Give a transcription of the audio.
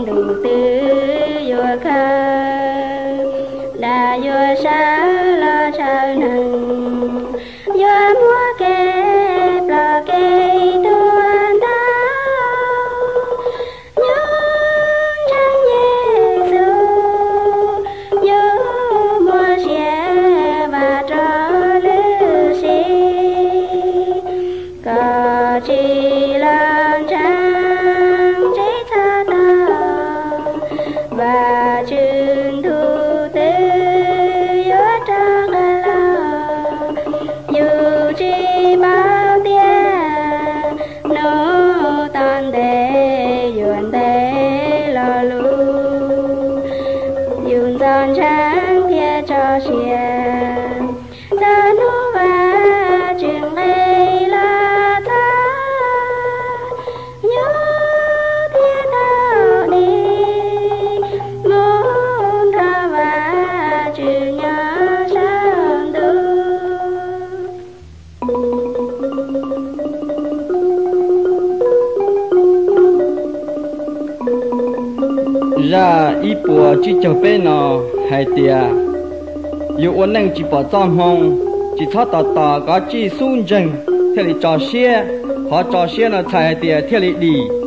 đủ tư vừa khờ đã vừa xa lo sao nâng vừa mua kê lo kê tuôn đau nhưng chẳng Giêsu như mua xe và cho lư xì có chỉ lần chẳng chế tha ta và chừng thu tư yếu trang là dù chỉ bao tiền nó tan để duyên để lo lu duyên gian chẳng kia cho xiên ta nu và chừng đây là ta nhớ thiên đạo đi muốn ra và chừng nhớ sang tu ra ít bùa chỉ cho bé nó hay tiệt dù ôn năng chỉ bỏ trong hông chỉ thoát tỏ có chỉ xuống chân theo lý trò xe họ trò xe nó chạy tiệt theo lý đi